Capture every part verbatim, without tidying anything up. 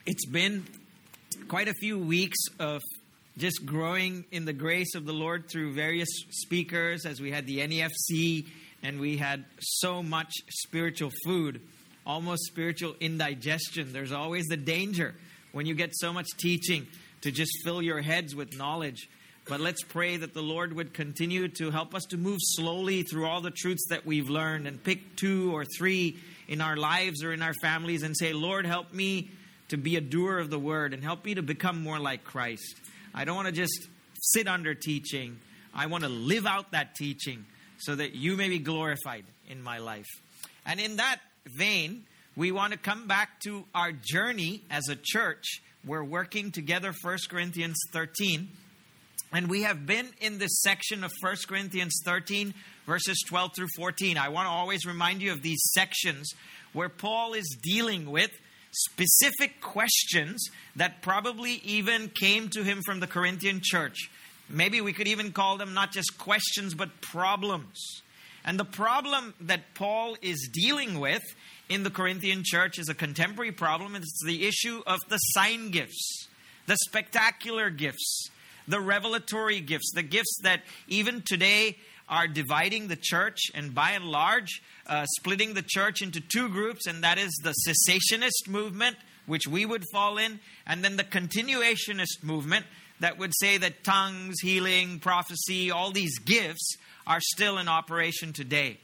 It's been quite a few weeks of just growing in the grace of the Lord through various speakers, as we had the N E F C and we had so much spiritual food, almost spiritual indigestion. There's always the danger when you get so much teaching to just fill your heads with knowledge. But let's pray that the Lord would continue to help us to move slowly through all the truths that we've learned and pick two or three in our lives or in our families and say, Lord, help me to be a doer of the word and help me to become more like Christ. I don't want to just sit under teaching. I want to live out that teaching so that you may be glorified in my life. And in that vein, we want to come back to our journey as a church. We're working together First Corinthians thirteen. And we have been in this section of First Corinthians thirteen, verses twelve through fourteen. I want to always remind you of these sections where Paul is dealing with specific questions that probably even came to him from the Corinthian church. Maybe we could even call them not just questions, but problems. And the problem that Paul is dealing with in the Corinthian church is a contemporary problem. It's the issue of the sign gifts, the spectacular gifts, the revelatory gifts, the gifts that even today are dividing the church and by and large uh, splitting the church into two groups, and that is the cessationist movement, which we would fall in, and then the continuationist movement that would say that tongues, healing, prophecy, all these gifts are still in operation today.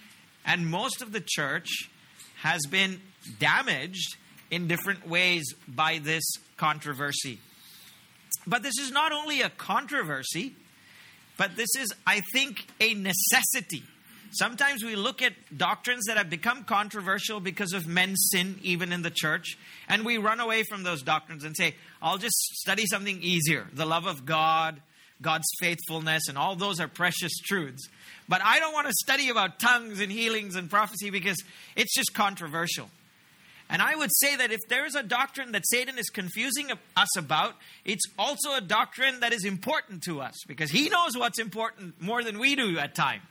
And most of the church has been damaged in different ways by this controversy. But this is not only a controversy, but this is, I think, a necessity. Sometimes we look at doctrines that have become controversial because of men's sin, even in the church, and we run away from those doctrines and say, I'll just study something easier. The love of God, God's faithfulness, and all those are precious truths. But I don't want to study about tongues and healings and prophecy because it's just controversial. And I would say that if there is a doctrine that Satan is confusing us about, it's also a doctrine that is important to us because he knows what's important more than we do at times.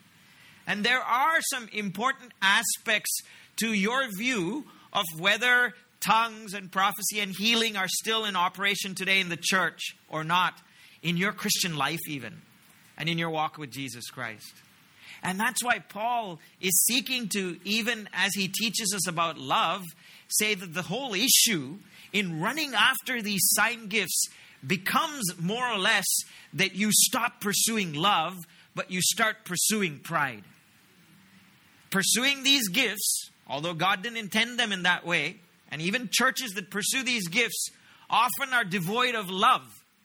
And there are some important aspects to your view of whether tongues and prophecy and healing are still in operation today in the church or not, in your Christian life even, and in your walk with Jesus Christ. And that's why Paul is seeking to, even as he teaches us about love, say that the whole issue in running after these sign gifts becomes more or less that you stop pursuing love, but you start pursuing pride. Pursuing these gifts, although God didn't intend them in that way, and even churches that pursue these gifts often are devoid of love.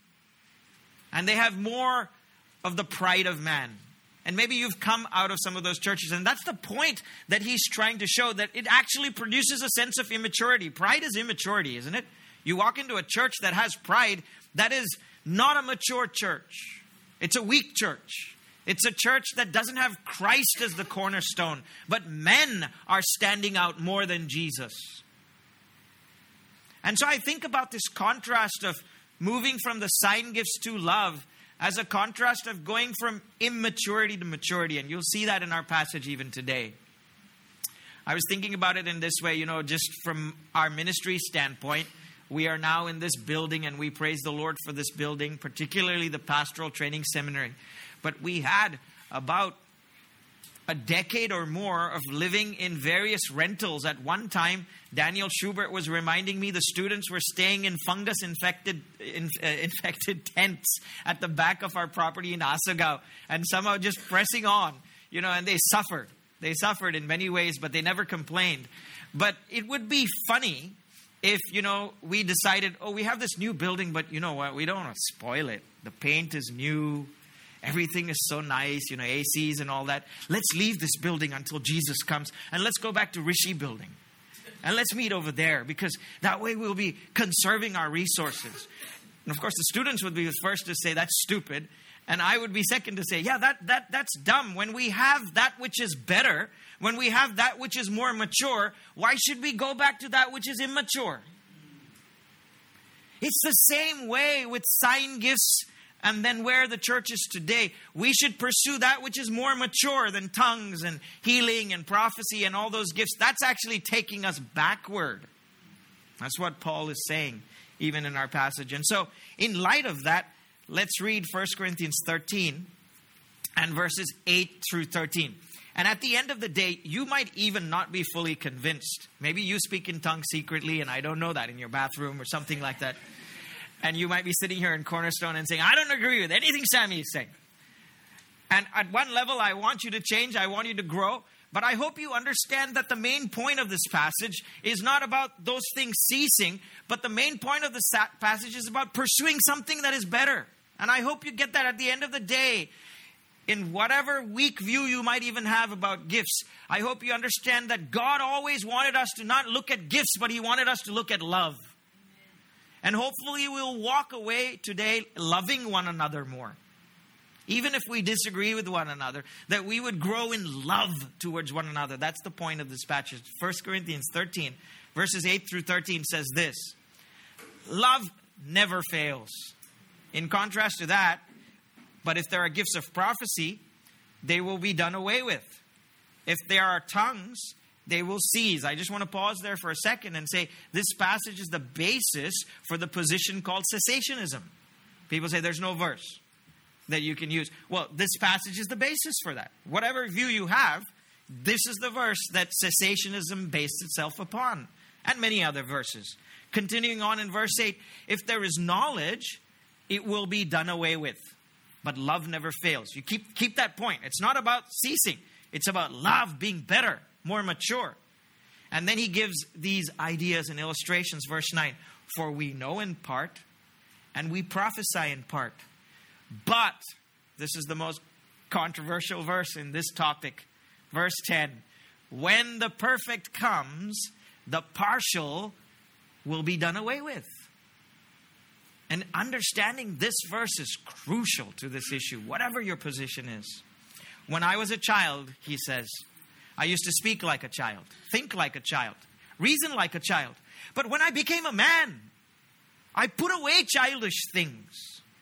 And they have more of the pride of man. And maybe you've come out of some of those churches. And that's the point that he's trying to show, that it actually produces a sense of immaturity. Pride is immaturity, isn't it? You walk into a church that has pride, that is not a mature church. It's a weak church. It's a church that doesn't have Christ as the cornerstone, but men are standing out more than Jesus. And so I think about this contrast of moving from the sign gifts to love as a contrast of going from immaturity to maturity. And you'll see that in our passage even today. I was thinking about it in this way, you know, just from our ministry standpoint. We are now in this building and we praise the Lord for this building, particularly the Pastoral Training Seminary. But we had about a decade or more of living in various rentals. At one time, Daniel Schubert was reminding me the students were staying in fungus-infected in, uh, infected tents at the back of our property in Asagao, and somehow just pressing on, you know, and they suffered. They suffered in many ways, but they never complained. But it would be funny if, you know, we decided, oh, we have this new building, but you know what, we don't want to spoil it. The paint is new. Everything is so nice, you know, A Cs and all that. Let's leave this building until Jesus comes and let's go back to Rishi building. And let's meet over there because that way we'll be conserving our resources. And of course, the students would be the first to say that's stupid. And I would be second to say, yeah, that that that's dumb. When we have that which is better, when we have that which is more mature, why should we go back to that which is immature? It's the same way with sign gifts. And then where the church is today, we should pursue that which is more mature than tongues and healing and prophecy and all those gifts. That's actually taking us backward. That's what Paul is saying, even in our passage. And so, in light of that, let's read First Corinthians thirteen and verses eight through thirteen. And at the end of the day, you might even not be fully convinced. Maybe you speak in tongues secretly, and I don't know that, in your bathroom or something like that. And you might be sitting here in Cornerstone and saying, I don't agree with anything Sammy is saying. And at one level, I want you to change. I want you to grow. But I hope you understand that the main point of this passage is not about those things ceasing, but the main point of this passage is about pursuing something that is better. And I hope you get that at the end of the day. In whatever weak view you might even have about gifts, I hope you understand that God always wanted us to not look at gifts, but He wanted us to look at love. And hopefully we'll walk away today loving one another more. Even if we disagree with one another, that we would grow in love towards one another. That's the point of this passage. First Corinthians thirteen, verses eight through thirteen says this. Love never fails. In contrast to that, but if there are gifts of prophecy, they will be done away with. If there are tongues, they will cease. I just want to pause there for a second and say this passage is the basis for the position called cessationism. People say there's no verse that you can use. Well, this passage is the basis for that. Whatever view you have, this is the verse that cessationism based itself upon, and many other verses. Continuing on in verse eight, if there is knowledge, it will be done away with. But love never fails. You keep, keep that point. It's not about ceasing. It's about love being better, more mature. And then he gives these ideas and illustrations. Verse nine, for we know in part, and we prophesy in part. But, this is the most controversial verse in this topic. Verse ten, when the perfect comes, the partial will be done away with. And understanding this verse is crucial to this issue, whatever your position is. When I was a child, he says, I used to speak like a child, think like a child, reason like a child. But when I became a man, I put away childish things.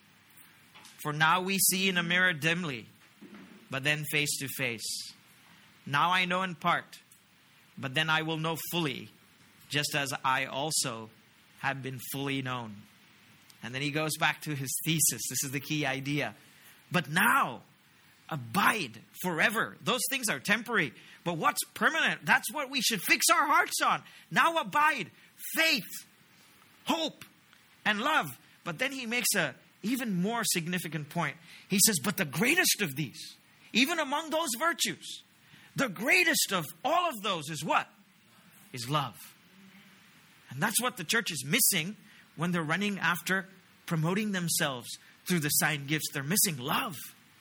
For now we see in a mirror dimly, but then face to face. Now I know in part, but then I will know fully, just as I also have been fully known. And then he goes back to his thesis. This is the key idea. But now, abide forever. Those things are temporary. But what's permanent? That's what we should fix our hearts on. Now abide faith, hope, and love. But then he makes a even more significant point. He says, but the greatest of these, even among those virtues, the greatest of all of those is what? Is love. And that's what the church is missing when they're running after promoting themselves through the sign gifts. They're missing love.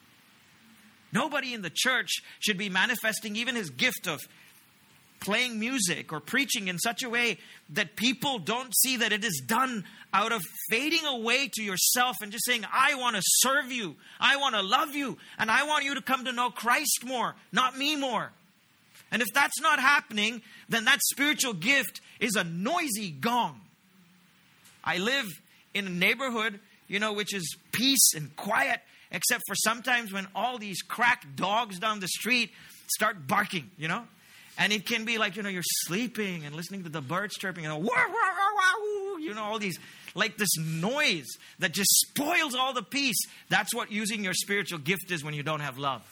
Nobody in the church should be manifesting even his gift of playing music or preaching in such a way that people don't see that it is done out of fading away to yourself and just saying, I want to serve you, I want to love you, and I want you to come to know Christ more, not me more. And if that's not happening, then that spiritual gift is a noisy gong. I live in a neighborhood, you know, which is peace and quiet, except for sometimes when all these crack dogs down the street start barking, you know. And it can be like, you know, you're sleeping and listening to the birds chirping and, wah, wah, wah, wah, you know, all these, like this noise that just spoils all the peace. That's what using your spiritual gift is when you don't have love.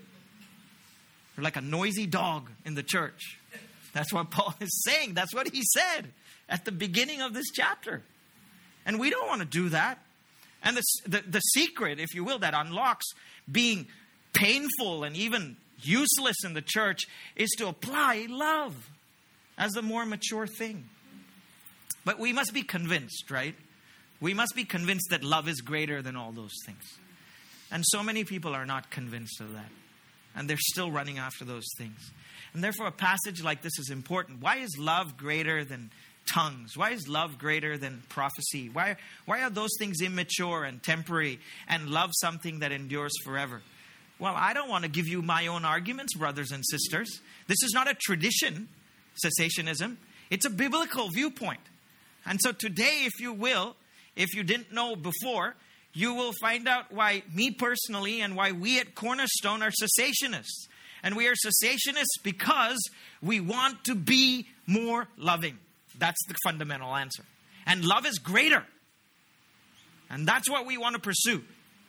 You're like a noisy dog in the church. That's what Paul is saying. That's what he said at the beginning of this chapter. And we don't want to do that. And the, the, the secret, if you will, that unlocks being painful and even useless in the church is to apply love as the more mature thing. But we must be convinced, right? We must be convinced that love is greater than all those things. And so many people are not convinced of that. And they're still running after those things. And therefore a passage like this is important. Why is love greater than tongues? Why is love greater than prophecy? Why, why are those things immature and temporary and love something that endures forever? Well, I don't want to give you my own arguments, brothers and sisters. This is not a tradition, cessationism. It's a biblical viewpoint. And so today, if you will, if you didn't know before, you will find out why me personally and why we at Cornerstone are cessationists. And we are cessationists because we want to be more loving. That's the fundamental answer. And love is greater. And that's what we want to pursue.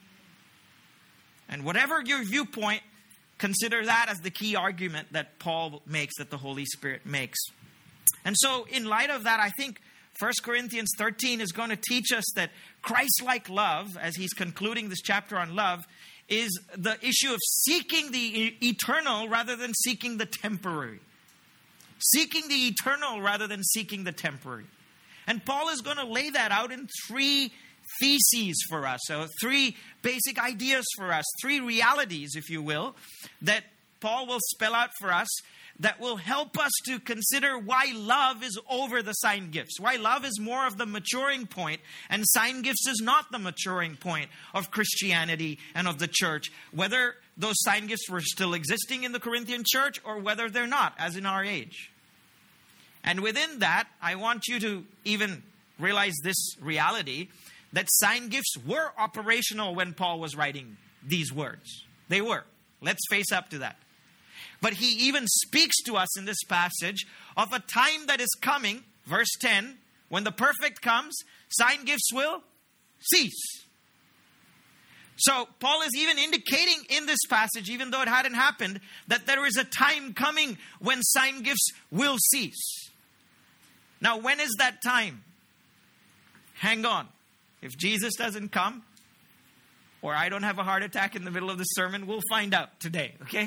And whatever your viewpoint, consider that as the key argument that Paul makes, that the Holy Spirit makes. And so in light of that, I think First Corinthians thirteen is going to teach us that Christ-like love, as he's concluding this chapter on love, is the issue of seeking the eternal rather than seeking the temporary. Seeking the eternal rather than seeking the temporary. And Paul is going to lay that out in three theses for us, so three basic ideas for us, three realities, if you will, that Paul will spell out for us that will help us to consider why love is over the sign gifts, why love is more of the maturing point and sign gifts is not the maturing point of Christianity and of the church, whether those sign gifts were still existing in the Corinthian church or whether they're not, as in our age. And within that, I want you to even realize this reality, that sign gifts were operational when Paul was writing these words. They were. Let's face up to that. But he even speaks to us in this passage of a time that is coming, verse ten, when the perfect comes, sign gifts will cease. So Paul is even indicating in this passage, even though it hadn't happened, that there is a time coming when sign gifts will cease. Now, when is that time? Hang on. If Jesus doesn't come, or I don't have a heart attack in the middle of the sermon, we'll find out today, okay?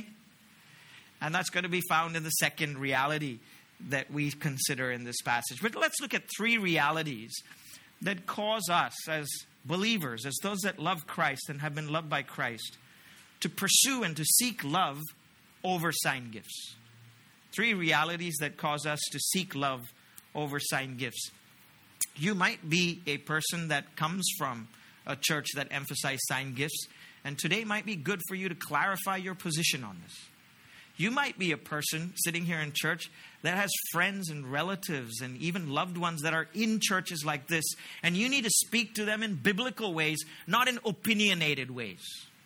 And that's going to be found in the second reality that we consider in this passage. But let's look at three realities that cause us as believers, as those that love Christ and have been loved by Christ, to pursue and to seek love over sign gifts. Three realities that cause us to seek love over sign gifts. You might be a person that comes from a church that emphasizes sign gifts, and today might be good for you to clarify your position on this. You might be a person sitting here in church that has friends and relatives and even loved ones that are in churches like this, and you need to speak to them in biblical ways, not in opinionated ways.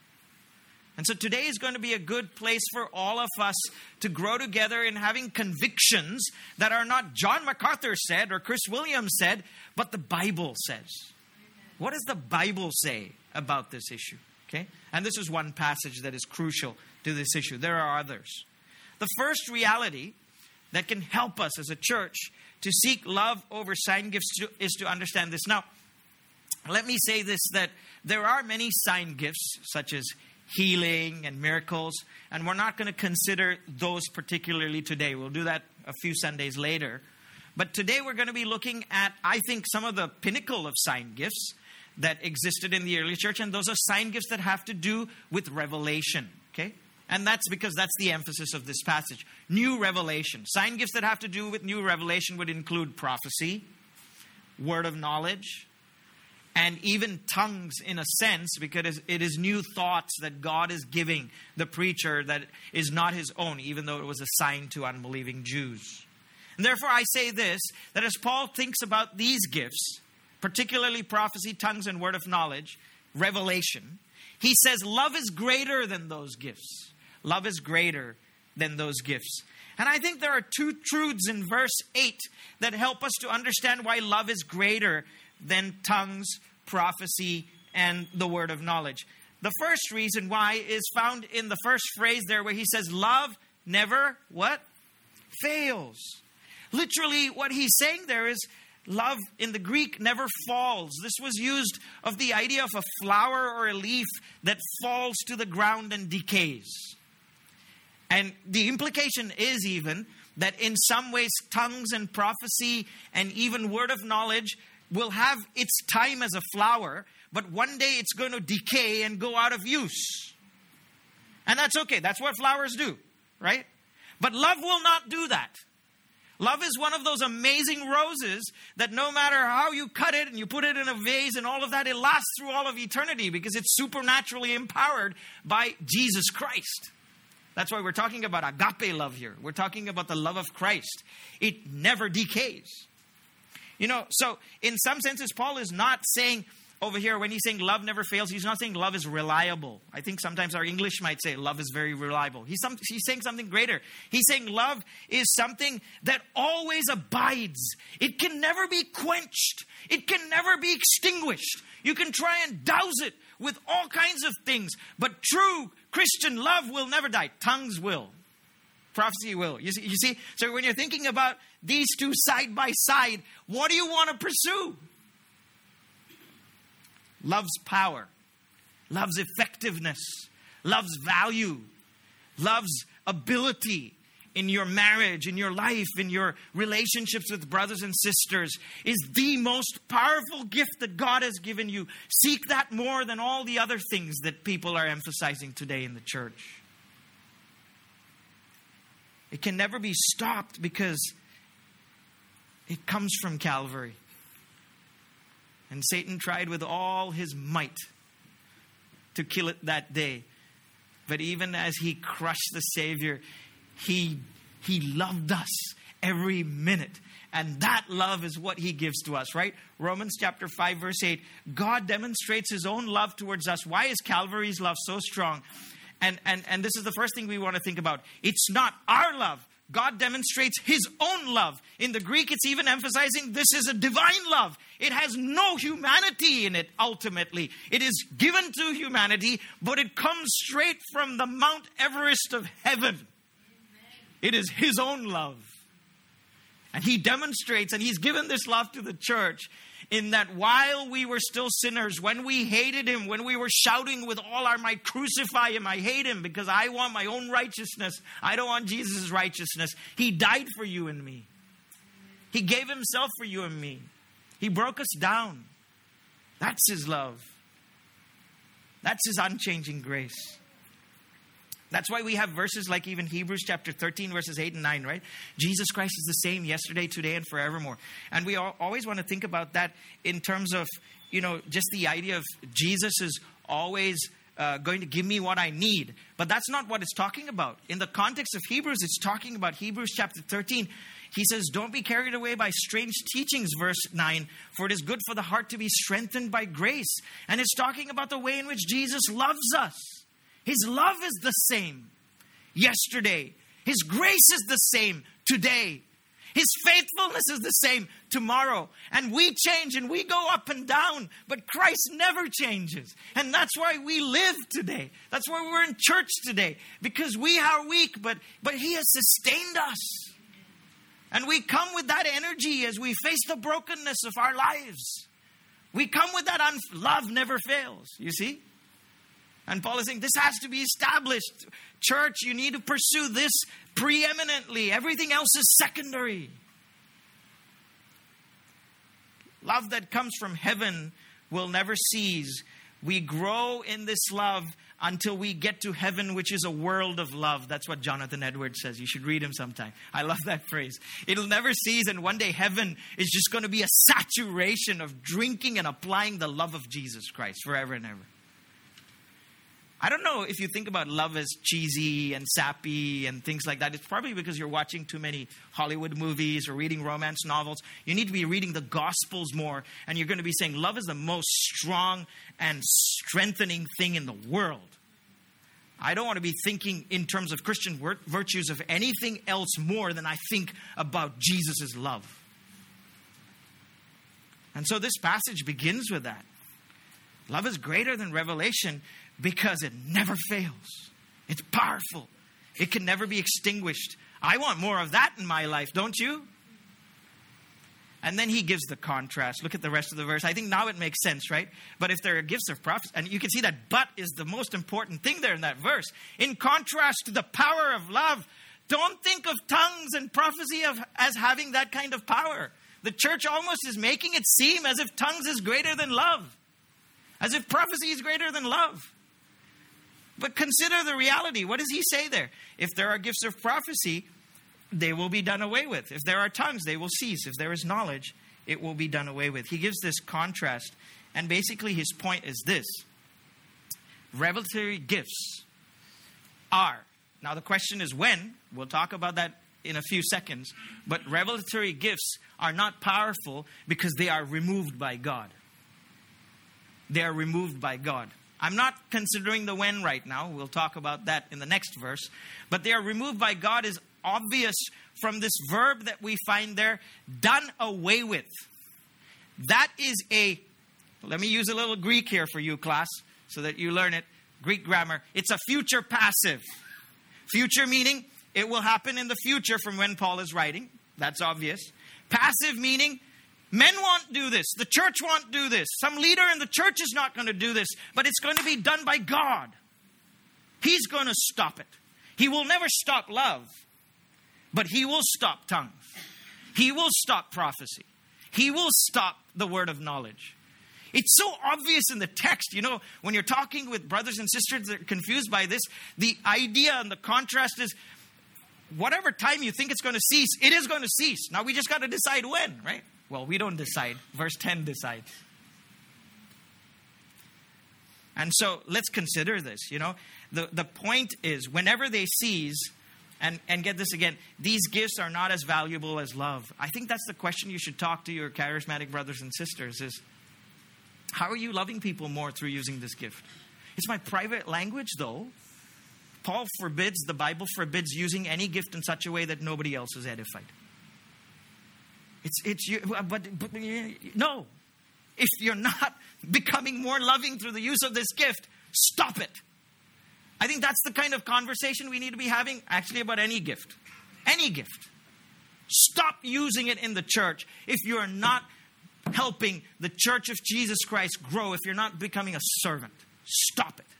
And so today is going to be a good place for all of us to grow together in having convictions that are not John MacArthur said or Chris Williams said, but the Bible says. What does the Bible say about this issue? Okay? And this is one passage that is crucial to this issue. There are others. The first reality that can help us as a church to seek love over sign gifts to, is to understand this. Now, let me say this, that there are many sign gifts, such as healing and miracles, and we're not going to consider those particularly today. We'll do that a few Sundays later. But today we're going to be looking at, I think, some of the pinnacle of sign gifts that existed in the early church, and those are sign gifts that have to do with revelation, okay? And that's because that's the emphasis of this passage. New revelation. Sign gifts that have to do with new revelation would include prophecy, word of knowledge, and even tongues in a sense, because it is new thoughts that God is giving the preacher that is not his own, even though it was assigned to unbelieving Jews. And therefore I say this, that as Paul thinks about these gifts, particularly prophecy, tongues, and word of knowledge, revelation, he says love is greater than those gifts. Love is greater than those gifts. And I think there are two truths in verse eight that help us to understand why love is greater than tongues, prophecy, and the word of knowledge. The first reason why is found in the first phrase there where he says love never, what? Fails. Literally what he's saying there is love in the Greek never falls. This was used of the idea of a flower or a leaf that falls to the ground and decays. And the implication is even that in some ways tongues and prophecy and even word of knowledge will have its time as a flower, but one day it's going to decay and go out of use. And that's okay. That's what flowers do, right? But love will not do that. Love is one of those amazing roses that no matter how you cut it and you put it in a vase and all of that, it lasts through all of eternity because it's supernaturally empowered by Jesus Christ. That's why we're talking about agape love here. We're talking about the love of Christ. It never decays. You know, so in some senses, Paul is not saying over here, when he's saying love never fails, he's not saying love is reliable. I think sometimes our English might say love is very reliable. He's, some, he's saying something greater. He's saying love is something that always abides. It can never be quenched. It can never be extinguished. You can try and douse it with all kinds of things, but true Christian love will never die. Tongues will. Prophecy will. You see, you see? So when you're thinking about these two side by side, what do you want to pursue? Love's power. Love's effectiveness. Love's value. Love's ability in your marriage, in your life, in your relationships with brothers and sisters is the most powerful gift that God has given you. Seek that more than all the other things that people are emphasizing today in the church. It can never be stopped because it comes from Calvary. And Satan tried with all his might to kill it that day. But even as he crushed the Savior, He, he loved us every minute. And that love is what he gives to us, right? Romans chapter five, verse eight. God demonstrates his own love towards us. Why is Calvary's love so strong? And, and, and this is the first thing we want to think about. It's not our love. God demonstrates his own love. In the Greek, it's even emphasizing this is a divine love. It has no humanity in it, ultimately. It is given to humanity, but it comes straight from the Mount Everest of heaven. It is his own love. And he demonstrates, and he's given this love to the church in that while we were still sinners, when we hated him, when we were shouting with all our might, crucify him, I hate him because I want my own righteousness. I don't want Jesus' righteousness. He died for you and me. He gave himself for you and me. He broke us down. That's his love. That's his unchanging grace. That's why we have verses like even Hebrews chapter thirteen, verses eight and nine, right? Jesus Christ is the same yesterday, today, and forevermore. And we always want to think about that in terms of, you know, just the idea of Jesus is always uh, going to give me what I need. But that's not what it's talking about. In the context of Hebrews, it's talking about Hebrews chapter thirteen. He says, don't be carried away by strange teachings, verse nine, for it is good for the heart to be strengthened by grace. And it's talking about the way in which Jesus loves us. His love is the same yesterday. His grace is the same today. His faithfulness is the same tomorrow. And we change and we go up and down, but Christ never changes. And that's why we live today. That's why we're in church today, because we are weak, but, but he has sustained us. And we come with that energy as we face the brokenness of our lives. We come with that un- love never fails, you see? And Paul is saying this has to be established. Church, you need to pursue this preeminently. Everything else is secondary. Love that comes from heaven will never cease. We grow in this love until we get to heaven, which is a world of love. That's what Jonathan Edwards says. You should read him sometime. I love that phrase. It'll never cease, and one day heaven is just going to be a saturation of drinking and applying the love of Jesus Christ forever and ever. I don't know if you think about love as cheesy and sappy and things like that. It's probably because you're watching too many Hollywood movies or reading romance novels. You need to be reading the Gospels more. And you're going to be saying love is the most strong and strengthening thing in the world. I don't want to be thinking in terms of Christian virtues of anything else more than I think about Jesus' love. And so this passage begins with that. Love is greater than revelation because it never fails. It's powerful. It can never be extinguished. I want more of that in my life, don't you? And then he gives the contrast. Look at the rest of the verse. I think now it makes sense, right? But if there are gifts of prophecy, and you can see that but is the most important thing there in that verse. In contrast to the power of love, don't think of tongues and prophecy of, as having that kind of power. The church almost is making it seem as if tongues is greater than love. As if prophecy is greater than love. But consider the reality. What does he say there? If there are gifts of prophecy, they will be done away with. If there are tongues, they will cease. If there is knowledge, it will be done away with. He gives this contrast. And basically his point is this. Revelatory gifts are. Now the question is when. We'll talk about that in a few seconds. But revelatory gifts are not powerful because they are removed by God. they are removed by God. I'm not considering the when right now. We'll talk about that in the next verse. But they are removed by God is obvious from this verb that we find there, done away with. That is a, let me use a little Greek here for you, class, so that you learn it. Greek grammar. It's a future passive. Future meaning it will happen in the future from when Paul is writing. That's obvious. Passive meaning men won't do this. The church won't do this. Some leader in the church is not going to do this. But it's going to be done by God. He's going to stop it. He will never stop love. But He will stop tongues. He will stop prophecy. He will stop the word of knowledge. It's so obvious in the text. You know, when you're talking with brothers and sisters that are confused by this, the idea and the contrast is whatever time you think it's going to cease, it is going to cease. Now we just got to decide when, right? Well, we don't decide. Verse ten decides. And so let's consider this, you know. The, the point is, whenever they cease, and, and get this again, these gifts are not as valuable as love. I think that's the question you should talk to your charismatic brothers and sisters is, how are you loving people more through using this gift? It's my private language, though. Paul forbids, the Bible forbids using any gift in such a way that nobody else is edified. It's, it's, but, but no. If you're not becoming more loving through the use of this gift, stop it. I think that's the kind of conversation we need to be having actually about any gift. Any gift. Stop using it in the church if you're not helping the church of Jesus Christ grow, if you're not becoming a servant. Stop it.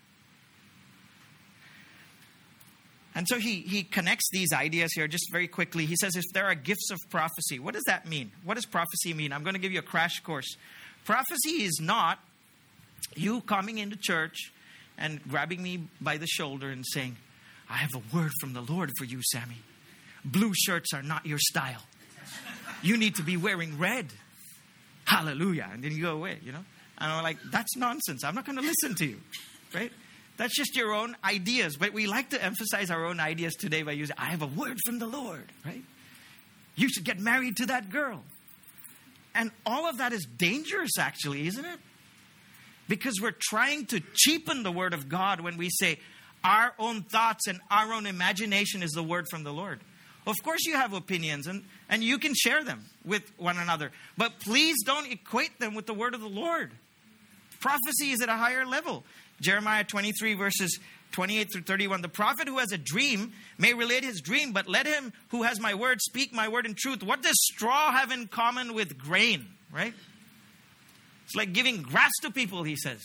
And so he, he connects these ideas here just very quickly. He says, if there are gifts of prophecy, what does that mean? What does prophecy mean? I'm going to give you a crash course. Prophecy is not you coming into church and grabbing me by the shoulder and saying, I have a word from the Lord for you, Sammy. Blue shirts are not your style. You need to be wearing red. Hallelujah. And then you go away, you know. And I'm like, that's nonsense. I'm not going to listen to you, right? That's just your own ideas. But we like to emphasize our own ideas today by using, I have a word from the Lord, right? You should get married to that girl. And all of that is dangerous, actually, isn't it? Because we're trying to cheapen the word of God when we say our own thoughts and our own imagination is the word from the Lord. Of course you have opinions and, and you can share them with one another. But please don't equate them with the word of the Lord. Prophecy is at a higher level. Jeremiah twenty-three verses twenty-eight through thirty-one. The prophet who has a dream may relate his dream, but let him who has my word speak my word in truth. What does straw have in common with grain? Right? It's like giving grass to people, he says.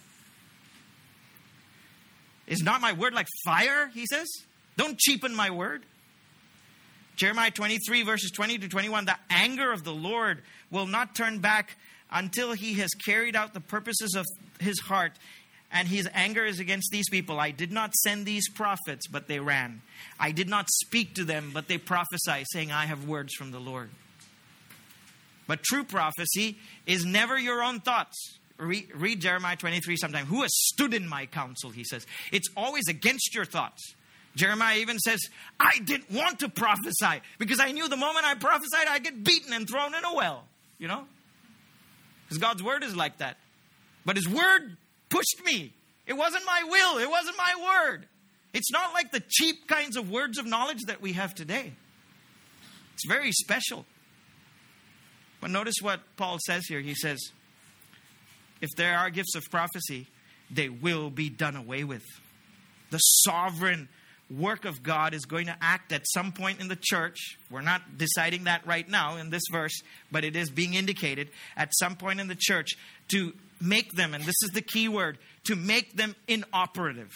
Is not my word like fire, he says? Don't cheapen my word. Jeremiah twenty-three verses twenty to twenty-one. The anger of the Lord will not turn back until he has carried out the purposes of his heart. And his anger is against these people. I did not send these prophets, but they ran. I did not speak to them, but they prophesy, saying, I have words from the Lord. But true prophecy is never your own thoughts. Read, read Jeremiah twenty-three sometime. Who has stood in my counsel, he says. It's always against your thoughts. Jeremiah even says, I didn't want to prophesy because I knew the moment I prophesied, I'd get beaten and thrown in a well. You know? Because God's word is like that. But his word pushed me. It wasn't my will. It wasn't my word. It's not like the cheap kinds of words of knowledge that we have today. It's very special. But notice what Paul says here. He says, if there are gifts of prophecy, they will be done away with. The sovereign work of God is going to act at some point in the church. We're not deciding that right now in this verse, but it is being indicated at some point in the church to make them, and this is the key word, to make them inoperative.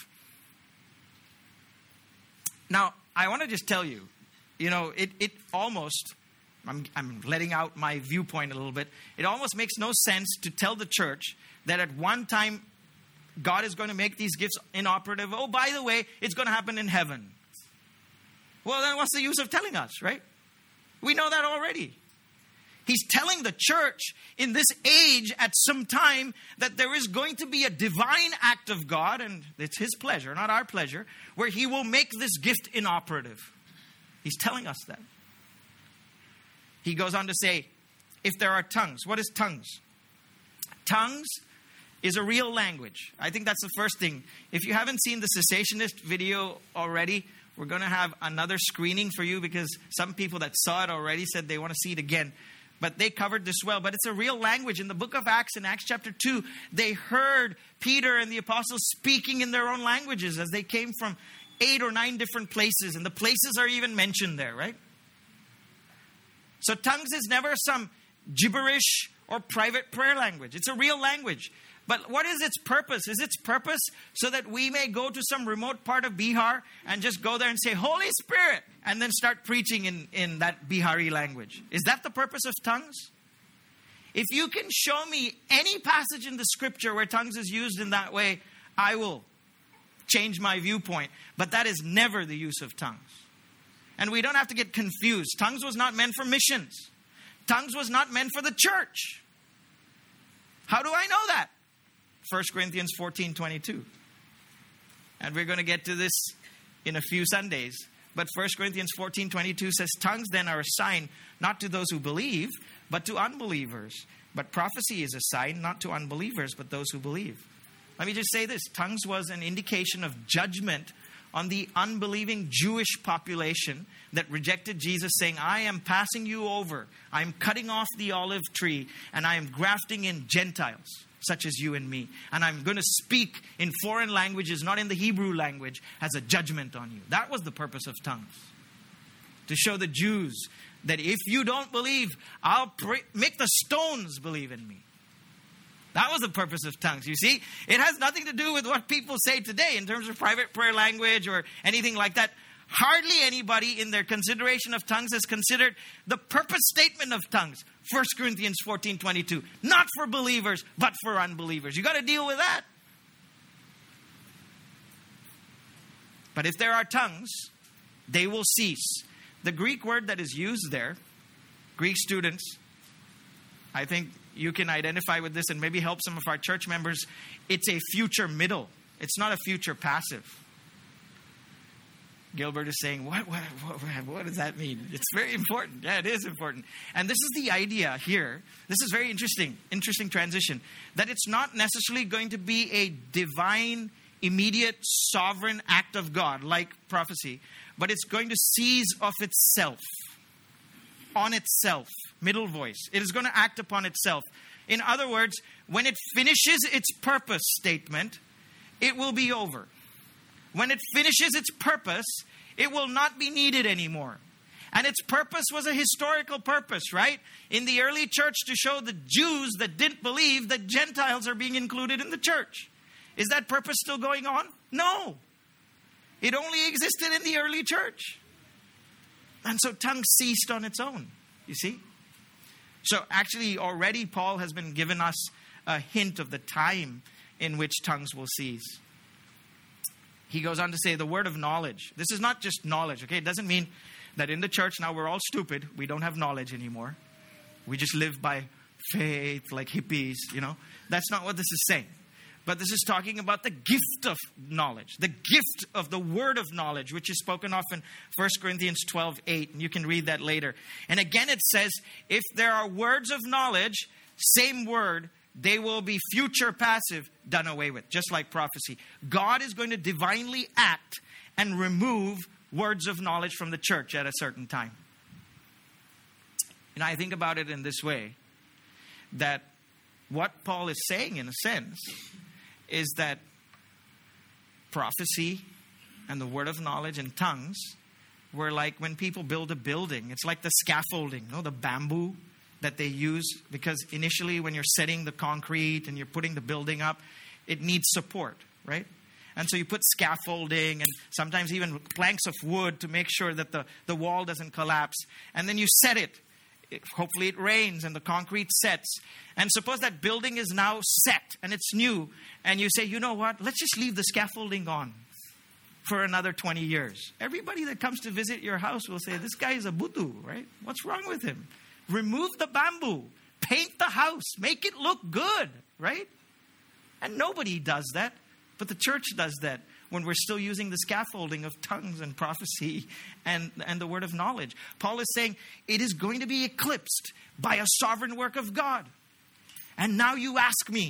Now, I want to just tell you, you know, it, it almost, I'm, I'm letting out my viewpoint a little bit. It almost makes no sense to tell the church that at one time God is going to make these gifts inoperative. Oh, by the way, it's going to happen in heaven. Well, then what's the use of telling us, right? We know that already. He's telling the church in this age at some time that there is going to be a divine act of God, and it's his pleasure, not our pleasure, where he will make this gift inoperative. He's telling us that. He goes on to say, if there are tongues, what is tongues? Tongues is a real language. I think that's the first thing. If you haven't seen the cessationist video already, we're going to have another screening for you because some people that saw it already said they want to see it again. But they covered this well. But it's a real language. In the book of Acts, in Acts chapter two, they heard Peter and the apostles speaking in their own languages as they came from eight or nine different places. And the places are even mentioned there, right? So tongues is never some gibberish or private prayer language. It's a real language. But what is its purpose? Is its purpose so that we may go to some remote part of Bihar and just go there and say, Holy Spirit, and then start preaching in, in that Bihari language? Is that the purpose of tongues? If you can show me any passage in the scripture where tongues is used in that way, I will change my viewpoint. But that is never the use of tongues. And we don't have to get confused. Tongues was not meant for missions. Tongues was not meant for the church. How do I know that? First Corinthians fourteen twenty-two. And we're going to get to this in a few Sundays. But First Corinthians fourteen twenty-two says, tongues then are a sign not to those who believe, but to unbelievers. But prophecy is a sign not to unbelievers, but those who believe. Let me just say this. Tongues was an indication of judgment on the unbelieving Jewish population that rejected Jesus, saying, I am passing you over. I am cutting off the olive tree, and I am grafting in Gentiles, such as you and me. And I'm going to speak in foreign languages, not in the Hebrew language, as a judgment on you. That was the purpose of tongues. To show the Jews that if you don't believe, I'll pray, make the stones believe in me. That was the purpose of tongues. You see, it has nothing to do with what people say today in terms of private prayer language or anything like that. Hardly anybody in their consideration of tongues has considered the purpose statement of tongues. First Corinthians fourteen twenty-two. Not for believers, but for unbelievers. You got to deal with that. But if there are tongues, they will cease. The Greek word that is used there, Greek students, I think you can identify with this and maybe help some of our church members. It's a future middle. It's not a future passive. Gilbert is saying, what, what, what, what does that mean? It's very important. Yeah, it is important. And this is the idea here. This is very interesting, interesting transition. That it's not necessarily going to be a divine, immediate, sovereign act of God like prophecy, but it's going to seize of itself, on itself, middle voice. It is going to act upon itself. In other words, when it finishes its purpose statement, it will be over. When it finishes its purpose, it will not be needed anymore. And its purpose was a historical purpose, right? In the early church, to show the Jews that didn't believe that Gentiles are being included in the church. Is that purpose still going on? No. It only existed in the early church. And so tongues ceased on its own, you see? So actually already Paul has been given us a hint of the time in which tongues will cease. He goes on to say the word of knowledge. This is not just knowledge, okay? It doesn't mean that in the church now we're all stupid. We don't have knowledge anymore. We just live by faith like hippies, you know. That's not what this is saying. But this is talking about the gift of knowledge. The gift of the word of knowledge, which is spoken of in First Corinthians twelve eight. And you can read that later. And again it says, if there are words of knowledge, same word, they will be future passive, done away with, just like prophecy. God is going to divinely act and remove words of knowledge from the church at a certain time. And I think about it in this way, that what Paul is saying in a sense is that prophecy and the word of knowledge and tongues were like when people build a building. It's like the scaffolding, you know, the bamboo that they use, because initially when you're setting the concrete and you're putting the building up, it needs support, right? And so you put scaffolding and sometimes even planks of wood to make sure that the, the wall doesn't collapse. And then you set it. it. Hopefully it rains and the concrete sets. And suppose that building is now set and it's new. And you say, you know what? Let's just leave the scaffolding on for another twenty years. Everybody that comes to visit your house will say, this guy is a buddhu, right? What's wrong with him? Remove the bamboo, paint the house, make it look good, right? And nobody does that, but the church does that when we're still using the scaffolding of tongues and prophecy and, and the word of knowledge. Paul is saying it is going to be eclipsed by a sovereign work of God. And now you ask me,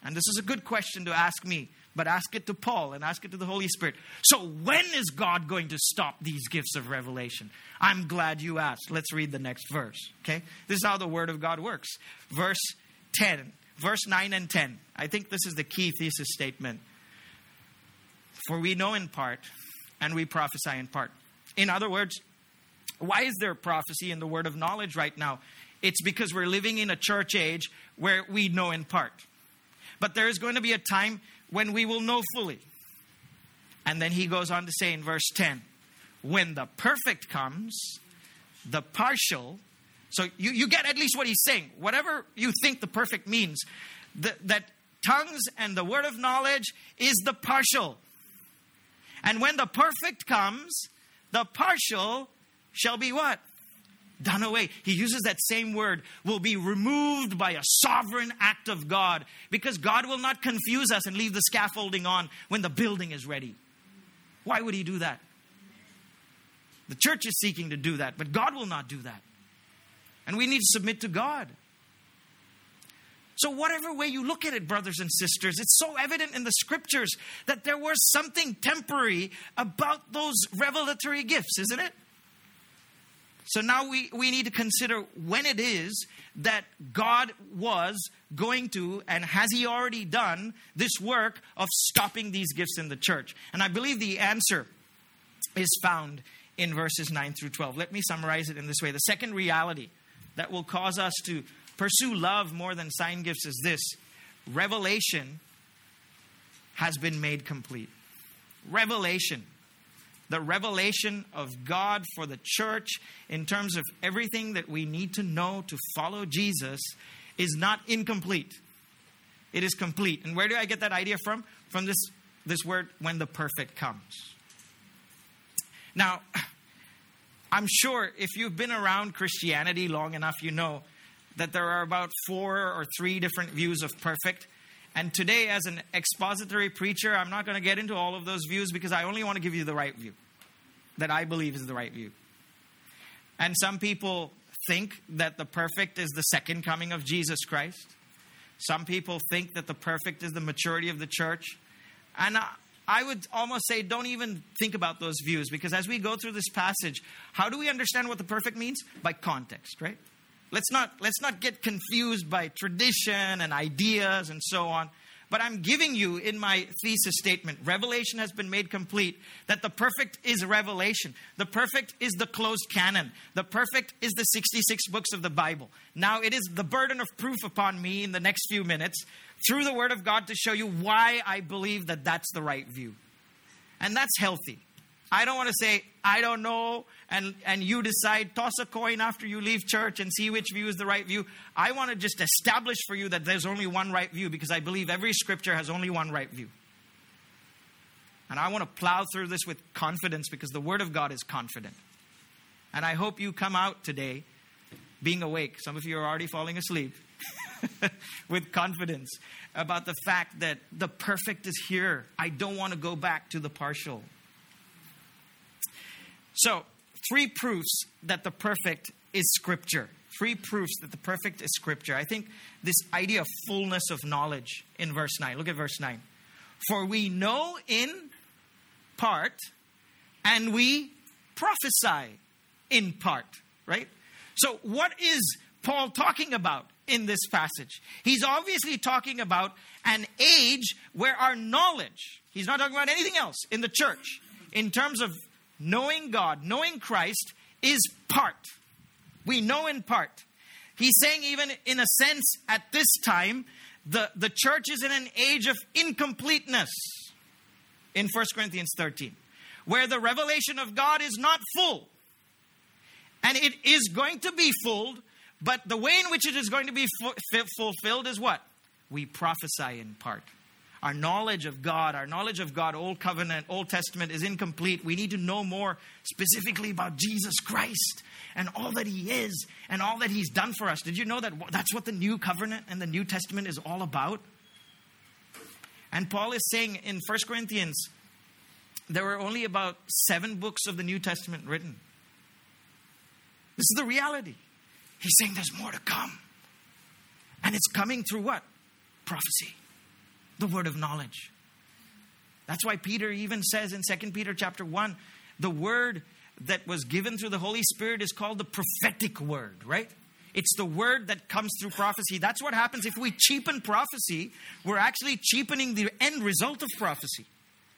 And this is a good question to ask me, but ask it to Paul and ask it to the Holy Spirit. So when is God going to stop these gifts of revelation? I'm glad you asked. Let's read the next verse. Okay? This is how the Word of God works. Verse ten, verse nine and ten. I think this is the key thesis statement. For we know in part, and we prophesy in part. In other words, why is there prophecy in the word of knowledge right now? It's because we're living in a church age where we know in part. But there is going to be a time when we will know fully. And then he goes on to say in verse ten, when the perfect comes, the partial. So you, you get at least what he's saying. Whatever you think the perfect means, the, that tongues and the word of knowledge is the partial. And when the perfect comes, the partial shall be what? Done away. He uses that same word, will be removed by a sovereign act of God. Because God will not confuse us and leave the scaffolding on when the building is ready. Why would he do that? The church is seeking to do that, but God will not do that. And we need to submit to God. So whatever way you look at it, brothers and sisters, it's so evident in the scriptures that there was something temporary about those revelatory gifts, isn't it? So now we, we need to consider when it is that God was going to, and has he already done, this work of stopping these gifts in the church. And I believe the answer is found in verses nine through twelve. Let me summarize it in this way. The second reality that will cause us to pursue love more than sign gifts is this. Revelation has been made complete. Revelation. The revelation of God for the church in terms of everything that we need to know to follow Jesus is not incomplete. It is complete. And where do I get that idea from? From this, this word, when the perfect comes. Now, I'm sure if you've been around Christianity long enough, you know that there are about four or three different views of perfect. And today, as an expository preacher, I'm not going to get into all of those views because I only want to give you the right view that I believe is the right view. And some people think that the perfect is the second coming of Jesus Christ. Some people think that the perfect is the maturity of the church. And I would almost say don't even think about those views, because as we go through this passage, how do we understand what the perfect means? By context, right? Let's not, let's not get confused by tradition and ideas and so on. But I'm giving you in my thesis statement, revelation has been made complete, that the perfect is revelation. The perfect is the closed canon. The perfect is the sixty-six books of the Bible. Now it is the burden of proof upon me in the next few minutes through the Word of God to show you why I believe that that's the right view. And that's healthy. I don't want to say, I don't know, and, and you decide, toss a coin after you leave church and see which view is the right view. I want to just establish for you that there's only one right view, because I believe every scripture has only one right view. And I want to plow through this with confidence, because the Word of God is confident. And I hope you come out today being awake. Some of you are already falling asleep. With confidence about the fact that the perfect is here. I don't want to go back to the partial. So, three proofs that the perfect is Scripture. Three proofs that the perfect is Scripture. I think this idea of fullness of knowledge in verse nine. Look at verse nine. For we know in part, and we prophesy in part. Right? So, what is Paul talking about in this passage? He's obviously talking about an age where our knowledge, he's not talking about anything else in the church, in terms of knowing God, knowing Christ, is part. We know in part. He's saying even in a sense at this time, the, the church is in an age of incompleteness in First Corinthians thirteen, where the revelation of God is not full. And it is going to be full, but the way in which it is going to be fu- fulfilled is what? We prophesy in part. Our knowledge of God, our knowledge of God, Old Covenant, Old Testament, is incomplete. We need to know more specifically about Jesus Christ and all that He is and all that He's done for us. Did you know that that's what the New Covenant and the New Testament is all about? And Paul is saying in First Corinthians, there were only about seven books of the New Testament written. This is the reality. He's saying there's more to come. And it's coming through what? Prophecy. the word of knowledge. That's why Peter even says in Second Peter chapter one, the word that was given through the Holy Spirit is called the prophetic word, right? It's the word that comes through prophecy. That's what happens if we cheapen prophecy. We're actually cheapening the end result of prophecy.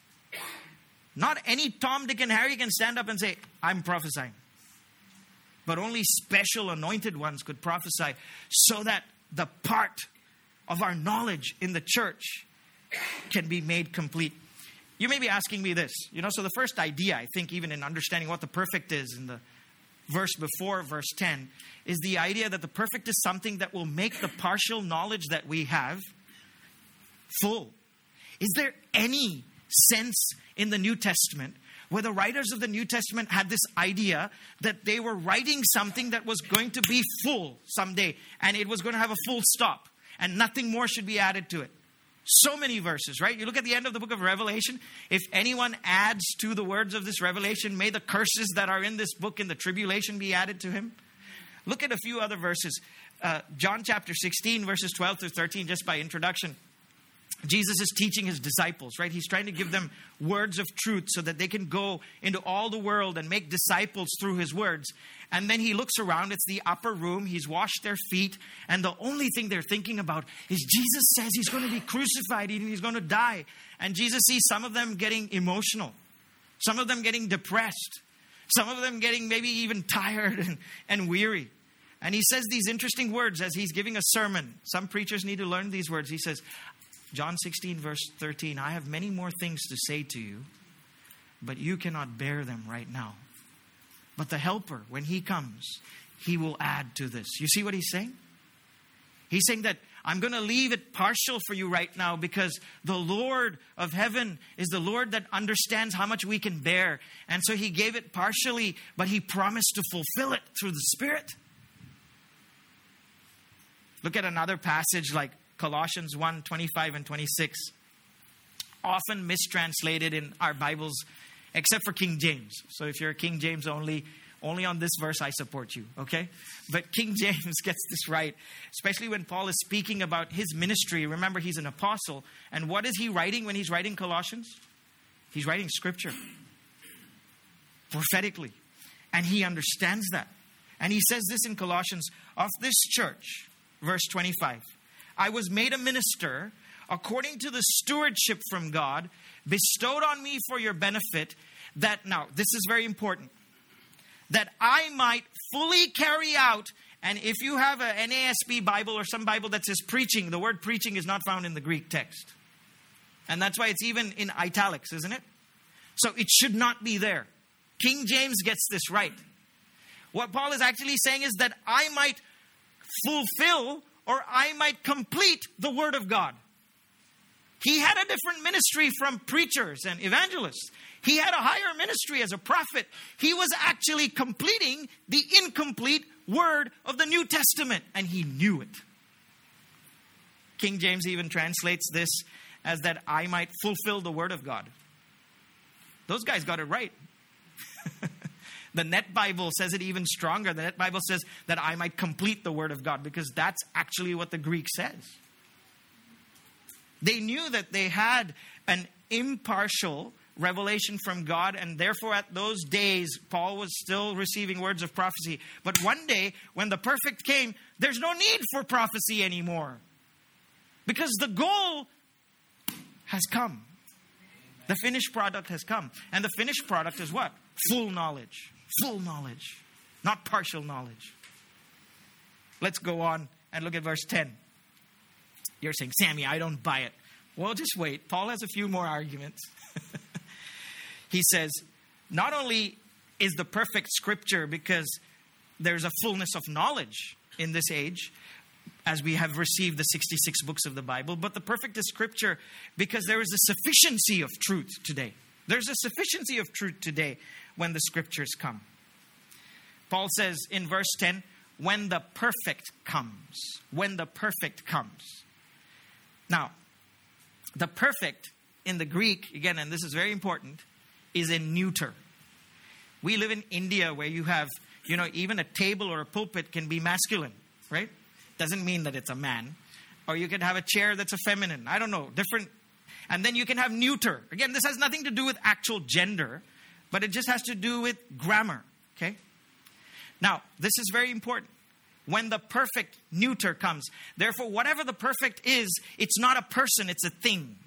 Not any Tom, Dick, and Harry can stand up and say, I'm prophesying. But only special anointed ones could prophesy so that the part of our knowledge in the church can be made complete. You may be asking me this, you know, so the first idea, I think, even in understanding what the perfect is in the verse before verse ten, is the idea that the perfect is something that will make the partial knowledge that we have full. Is there any sense in the New Testament where the writers of the New Testament had this idea that they were writing something that was going to be full someday, and it was going to have a full stop, and nothing more should be added to it? So many verses, right? You look at the end of the book of Revelation. If anyone adds to the words of this revelation, may the curses that are in this book in the tribulation be added to him. Look at a few other verses. Uh, John chapter sixteen, verses twelve through thirteen, just by introduction. Jesus is teaching his disciples, right? He's trying to give them words of truth so that they can go into all the world and make disciples through his words. And then he looks around. It's the upper room. He's washed their feet. And the only thing they're thinking about is Jesus says he's going to be crucified and he's going to die. And Jesus sees some of them getting emotional. Some of them getting depressed. Some of them getting maybe even tired and, and weary. And he says these interesting words as he's giving a sermon. Some preachers need to learn these words. He says, John sixteen, verse thirteen, I have many more things to say to you, but you cannot bear them right now. But the Helper, when he comes, he will add to this. You see what he's saying? He's saying that I'm going to leave it partial for you right now because the Lord of heaven is the Lord that understands how much we can bear. And so he gave it partially, but he promised to fulfill it through the Spirit. Look at another passage like Colossians one, twenty-five and twenty-six. Often mistranslated in our Bibles, except for King James. So if you're a King James only, only on this verse I support you, okay? But King James gets this right, especially when Paul is speaking about his ministry. Remember, he's an apostle. And what is he writing when he's writing Colossians? He's writing scripture. Prophetically. And he understands that. And he says this in Colossians, of this church, verse twenty-five. I was made a minister according to the stewardship from God bestowed on me for your benefit, that, now, this is very important, that I might fully carry out, and if you have an N A S B Bible or some Bible that says preaching, the word preaching is not found in the Greek text. And that's why it's even in italics, isn't it? So it should not be there. King James gets this right. What Paul is actually saying is that I might fulfill or I might complete the word of God. He had a different ministry from preachers and evangelists. He had a higher ministry as a prophet. He was actually completing the incomplete word of the New Testament, and he knew it. King James even translates this as that I might fulfill the word of God. Those guys got it right. The Net Bible says it even stronger. The Net Bible says that I might complete the word of God, because that's actually what the Greek says. They knew that they had an impartial revelation from God, and therefore at those days, Paul was still receiving words of prophecy. But one day, when the perfect came, there's no need for prophecy anymore, because the goal has come. The finished product has come. And the finished product is what? Full knowledge. Full knowledge. Not partial knowledge. Let's go on and look at verse ten. You're saying, Sammy, I don't buy it. Well, just wait. Paul has a few more arguments. He says, not only is the perfect scripture because there's a fullness of knowledge in this age, as we have received the sixty-six books of the Bible, but the perfect is scripture because there is a sufficiency of truth today. There's a sufficiency of truth today when the scriptures come. Paul says in verse ten, when the perfect comes. When the perfect comes. Now, the perfect in the Greek, again, and this is very important, is a neuter. We live in India where you have, you know, even a table or a pulpit can be masculine, right? Doesn't mean that it's a man. Or you can have a chair that's a feminine. I don't know, different. And then you can have neuter. Again, this has nothing to do with actual gender, but it just has to do with grammar, okay? Now, this is very important. When the perfect neuter comes, therefore, whatever the perfect is, it's not a person, it's a thing.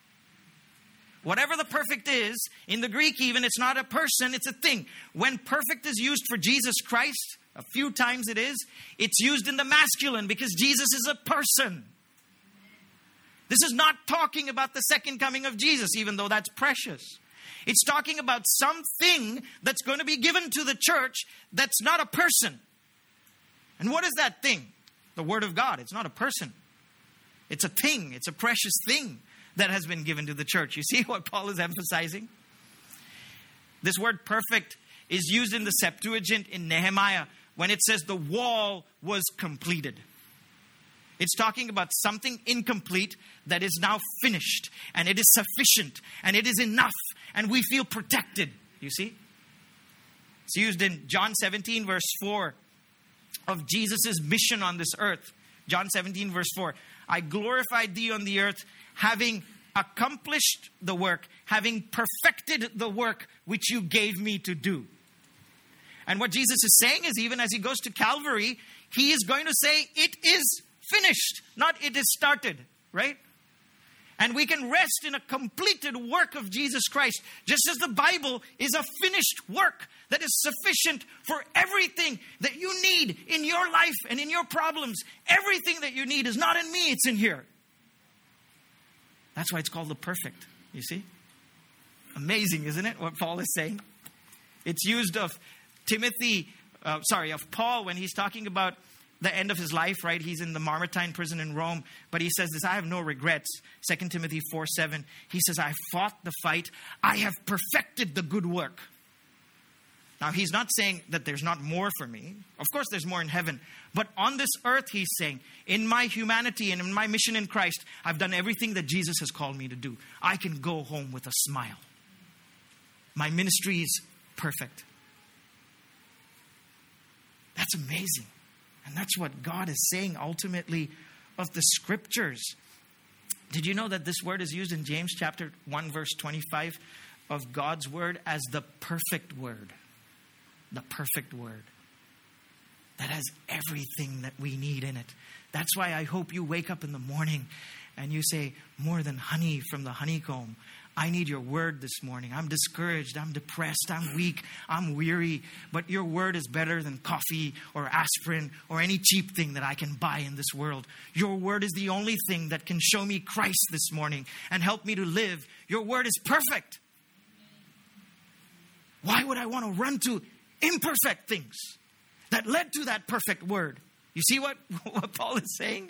Whatever the perfect is, in the Greek even, it's not a person, it's a thing. When perfect is used for Jesus Christ, a few times it is, it's used in the masculine because Jesus is a person. This is not talking about the second coming of Jesus, even though that's precious. It's talking about something that's going to be given to the church that's not a person. And what is that thing? The Word of God. It's not a person. It's a thing. It's a precious thing that has been given to the church. You see what Paul is emphasizing? This word perfect is used in the Septuagint in Nehemiah when it says the wall was completed. It's talking about something incomplete that is now finished, and it is sufficient, and it is enough, and we feel protected. You see? It's used in John seventeen verse four of Jesus' mission on this earth. John seventeen verse four. I glorified thee on the earth, having accomplished the work, having perfected the work which you gave me to do. And what Jesus is saying is, even as he goes to Calvary, he is going to say, it is finished, not it is started, right? And we can rest in a completed work of Jesus Christ, just as the Bible is a finished work that is sufficient for everything that you need in your life and in your problems. Everything that you need is not in me, it's in here. That's why it's called the perfect, you see? Amazing, isn't it, what Paul is saying? It's used of Timothy, uh, sorry, of Paul when he's talking about the end of his life, right? He's in the Mamertine prison in Rome. But he says this, I have no regrets. Second Timothy four seven. He says, I fought the fight. I have perfected the good work. Now, he's not saying that there's not more for me. Of course, there's more in heaven. But on this earth, he's saying, in my humanity and in my mission in Christ, I've done everything that Jesus has called me to do. I can go home with a smile. My ministry is perfect. That's amazing. And that's what God is saying ultimately of the scriptures. Did you know that this word is used in James chapter one verse twenty-five of God's word as the perfect word? The perfect word. That has everything that we need in it. That's why I hope you wake up in the morning and you say, more than honey from the honeycomb. I need your word this morning. I'm discouraged. I'm depressed. I'm weak. I'm weary. But your word is better than coffee or aspirin or any cheap thing that I can buy in this world. Your word is the only thing that can show me Christ this morning and help me to live. Your word is perfect. Why would I want to run to imperfect things that led to that perfect word? You see what, what Paul is saying?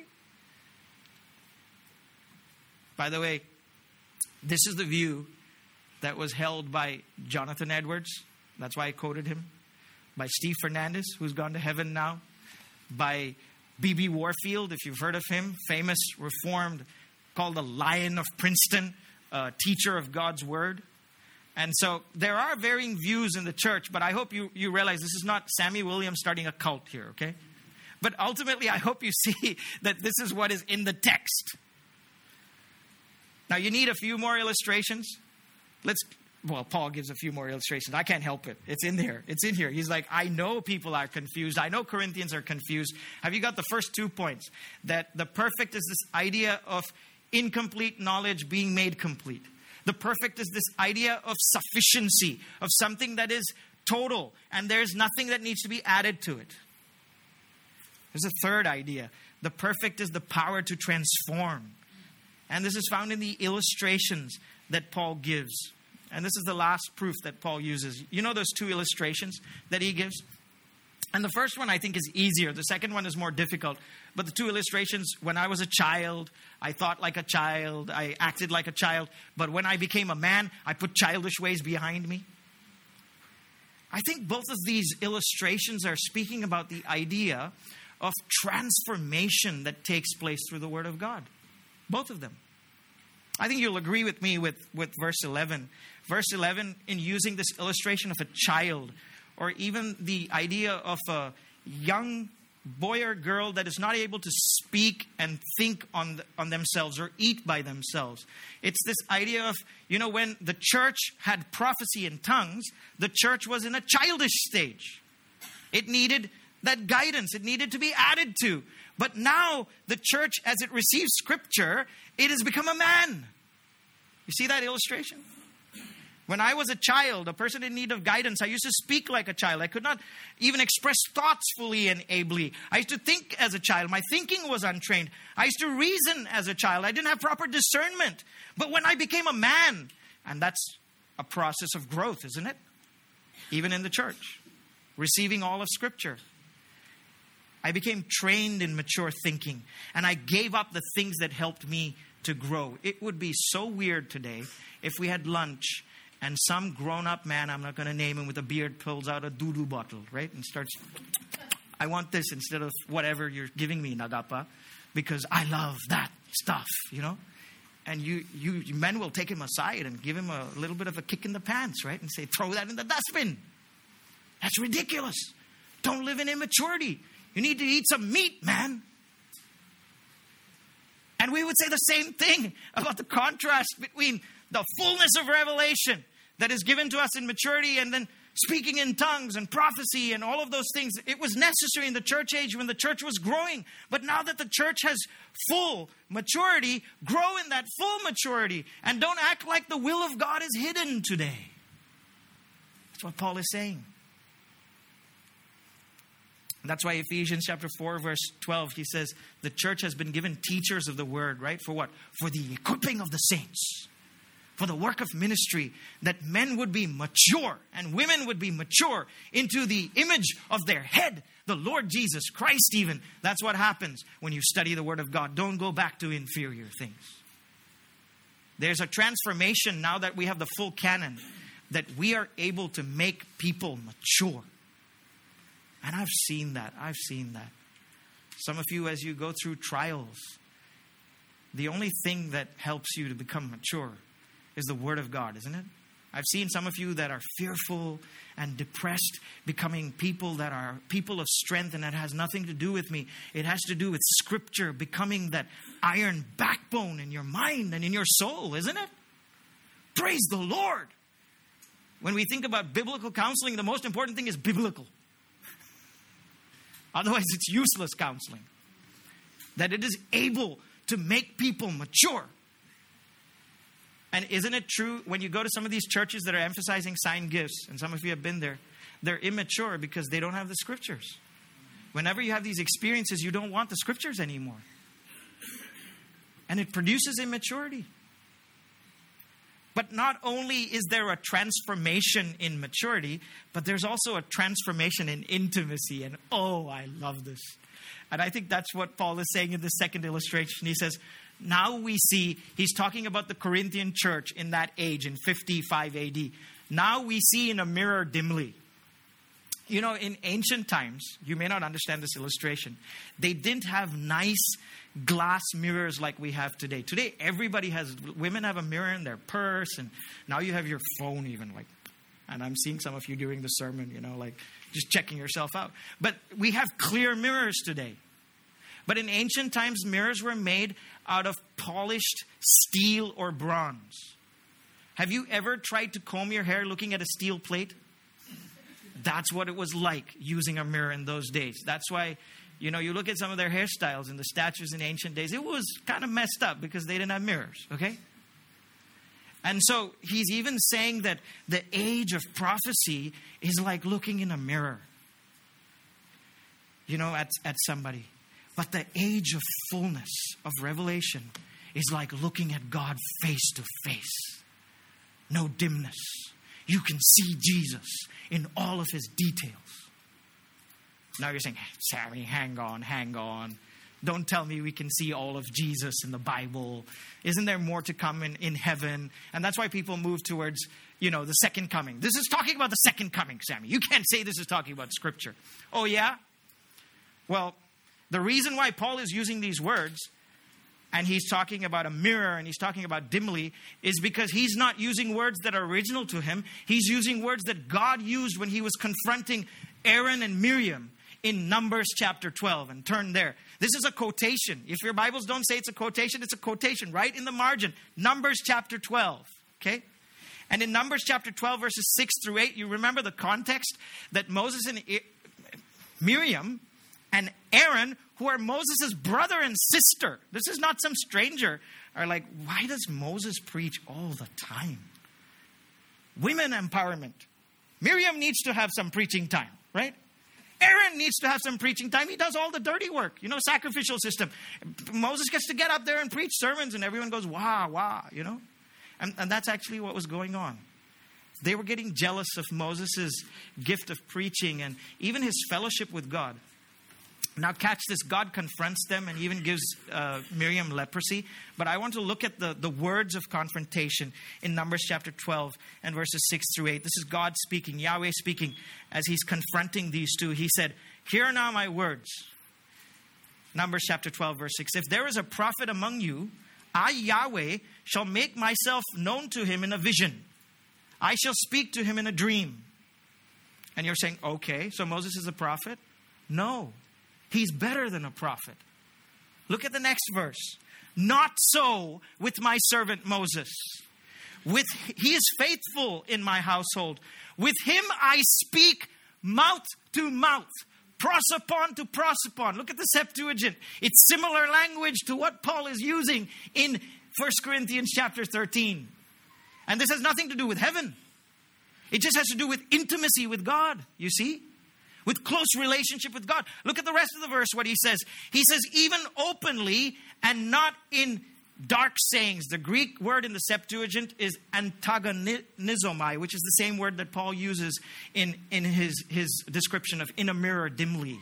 By the way, this is the view that was held by Jonathan Edwards. That's why I quoted him. By Steve Fernandez, who's gone to heaven now. By B B Warfield, if you've heard of him. Famous, reformed, called the Lion of Princeton, uh, teacher of God's Word. And so there are varying views in the church, but I hope you, you realize this is not Sammy Williams starting a cult here, okay? But ultimately, I hope you see that this is what is in the text. Now, you need a few more illustrations. Let's, well, Paul gives a few more illustrations. I can't help it. It's in there. It's in here. He's like, I know people are confused. I know Corinthians are confused. Have you got the first two points? That the perfect is this idea of incomplete knowledge being made complete. The perfect is this idea of sufficiency, of something that is total, and there's nothing that needs to be added to it. There's a third idea. The perfect is the power to transform. And this is found in the illustrations that Paul gives. And this is the last proof that Paul uses. You know those two illustrations that he gives? And the first one I think is easier. The second one is more difficult. But the two illustrations, when I was a child, I thought like a child. I acted like a child. But when I became a man, I put childish ways behind me. I think both of these illustrations are speaking about the idea of transformation that takes place through the Word of God. Both of them. I think you'll agree with me with, with verse eleven. Verse eleven, in using this illustration of a child, or even the idea of a young boy or girl that is not able to speak and think on the, on themselves or eat by themselves. It's this idea of, you know, when the church had prophecy in tongues, the church was in a childish stage. It needed that guidance. It needed to be added to. But now the church, as it receives scripture, it has become a man. You see that illustration? When I was a child, a person in need of guidance, I used to speak like a child. I could not even express thoughts fully and ably. I used to think as a child. My thinking was untrained. I used to reason as a child. I didn't have proper discernment. But when I became a man, and that's a process of growth, isn't it? Even in the church, receiving all of Scripture. I became trained in mature thinking, and I gave up the things that helped me to grow. It would be so weird today if we had lunch and some grown-up man, I'm not going to name him, with a beard pulls out a doo-doo bottle, right? And starts, I want this instead of whatever you're giving me, Nagapa, because I love that stuff, you know? And you, you men will take him aside and give him a little bit of a kick in the pants, right? And say, throw that in the dustbin. That's ridiculous. Don't live in immaturity. You need to eat some meat, man. And we would say the same thing about the contrast between the fullness of revelation that is given to us in maturity and then speaking in tongues and prophecy and all of those things. It was necessary in the church age when the church was growing. But now that the church has full maturity, grow in that full maturity and don't act like the will of God is hidden today. That's what Paul is saying. That's why Ephesians chapter four, verse twelve, he says, the church has been given teachers of the word, right? For what? For the equipping of the saints. For the work of ministry, that men would be mature and women would be mature into the image of their head, the Lord Jesus Christ even. That's what happens when you study the Word of God. Don't go back to inferior things. There's a transformation now that we have the full canon, that we are able to make people mature. And I've seen that. I've seen that. Some of you, as you go through trials, the only thing that helps you to become mature is the Word of God, isn't it? I've seen some of you that are fearful and depressed becoming people that are people of strength, and that has nothing to do with me. It has to do with Scripture becoming that iron backbone in your mind and in your soul, isn't it? Praise the Lord. When we think about biblical counseling, the most important thing is biblical. Otherwise, it's useless counseling. That it is able to make people mature. And isn't it true when you go to some of these churches that are emphasizing sign gifts, and some of you have been there, they're immature because they don't have the Scriptures. Whenever you have these experiences, you don't want the Scriptures anymore. And it produces immaturity. But not only is there a transformation in maturity, but there's also a transformation in intimacy. And oh, I love this. And I think that's what Paul is saying in the second illustration. He says, now we see, he's talking about the Corinthian church in that age, in fifty-five A D. Now we see in a mirror dimly. You know, in ancient times, you may not understand this illustration. They didn't have nice glass mirrors like we have today. Today, everybody has, women have a mirror in their purse, and now you have your phone even, like, and I'm seeing some of you during the sermon, you know, like just checking yourself out. But we have clear mirrors today. But in ancient times, mirrors were made out of polished steel or bronze. Have you ever tried to comb your hair looking at a steel plate? That's what it was like using a mirror in those days. That's why, you know, you look at some of their hairstyles and the statues in ancient days, it was kind of messed up because they didn't have mirrors, okay? And so he's even saying that the age of prophecy is like looking in a mirror, you know, at, at somebody. But the age of fullness of revelation is like looking at God face to face. No dimness. You can see Jesus in all of his details. Now you're saying, Sammy, hang on, hang on. Don't tell me we can see all of Jesus in the Bible. Isn't there more to come in, in heaven? And that's why people move towards, you know, the second coming. This is talking about the second coming, Sammy. You can't say this is talking about Scripture. Oh, yeah? Well, the reason why Paul is using these words, and he's talking about a mirror and he's talking about dimly, is because he's not using words that are original to him. He's using words that God used when he was confronting Aaron and Miriam in Numbers chapter twelve and turn there. This is a quotation. If your Bibles don't say it's a quotation, it's a quotation right in the margin. Numbers chapter twelve. Okay? And in Numbers chapter twelve, verses six through eight, you remember the context that Moses and Miriam and Aaron, who are Moses' brother and sister, this is not some stranger, are like, why does Moses preach all the time? Women empowerment. Miriam needs to have some preaching time, right? Aaron needs to have some preaching time. He does all the dirty work, you know, sacrificial system. Moses gets to get up there and preach sermons and everyone goes, wow, wow, you know. And, and that's actually what was going on. They were getting jealous of Moses' gift of preaching and even his fellowship with God. Now catch this, God confronts them and even gives uh, Miriam leprosy. But I want to look at the, the words of confrontation in Numbers chapter twelve and verses six through eight. This is God speaking, Yahweh speaking, as he's confronting these two. He said, hear now my words. Numbers chapter twelve, verse six. If there is a prophet among you, I, Yahweh, shall make myself known to him in a vision. I shall speak to him in a dream. And you're saying, okay, so Moses is a prophet? No. He's better than a prophet. Look at the next verse. Not so with my servant Moses. With he is faithful in my household. With him I speak mouth to mouth, prosopon to prosopon. Look at the Septuagint. It's similar language to what Paul is using in First Corinthians chapter thirteen. And this has nothing to do with heaven. It just has to do with intimacy with God, you see? With close relationship with God. Look at the rest of the verse, what he says. He says, even openly and not in dark sayings. The Greek word in the Septuagint is antagonizomai, which is the same word that Paul uses in, in his, his description of in a mirror dimly.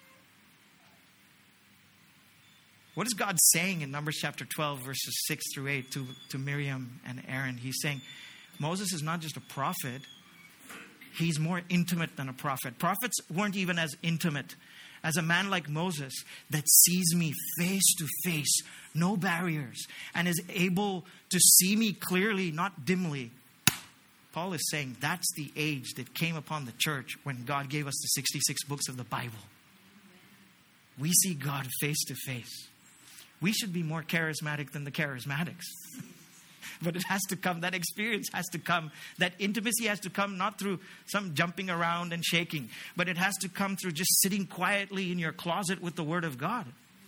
What is God saying in Numbers chapter twelve, verses six through eight to, to Miriam and Aaron? He's saying, Moses is not just a prophet. He's more intimate than a prophet. Prophets weren't even as intimate as a man like Moses that sees me face to face, no barriers, and is able to see me clearly, not dimly. Paul is saying that's the age that came upon the church when God gave us the sixty-six books of the Bible. We see God face to face. We should be more charismatic than the charismatics. But it has to come, that experience has to come, that intimacy has to come not through some jumping around and shaking, but it has to come through just sitting quietly in your closet with the Word of God.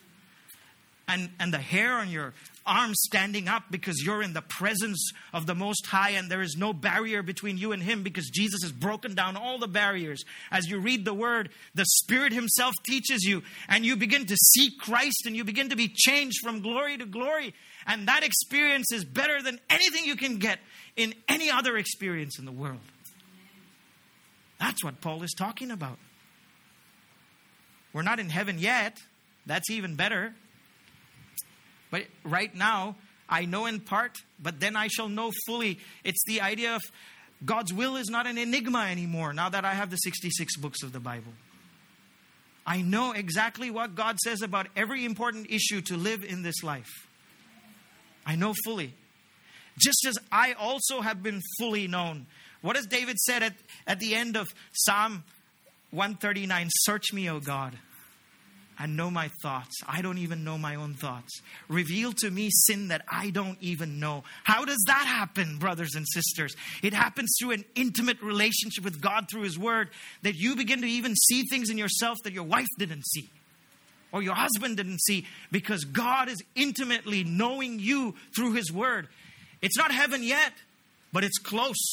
And, and the hair on your arms standing up because you're in the presence of the Most High and there is no barrier between you and Him because Jesus has broken down all the barriers. As you read the Word, the Spirit Himself teaches you and you begin to see Christ and you begin to be changed from glory to glory. And that experience is better than anything you can get in any other experience in the world. That's what Paul is talking about. We're not in heaven yet. That's even better. But right now, I know in part, but then I shall know fully. It's the idea of God's will is not an enigma anymore now that I have the sixty-six books of the Bible. I know exactly what God says about every important issue to live in this life. I know fully. Just as I also have been fully known. What has David said at, at the end of Psalm one thirty-nine? Search me, O God, and know my thoughts. I don't even know my own thoughts. Reveal to me sin that I don't even know. How does that happen, brothers and sisters? It happens through an intimate relationship with God through His Word, that you begin to even see things in yourself that your wife didn't see. Or your husband didn't see, because God is intimately knowing you through His Word. It's not heaven yet, but it's close.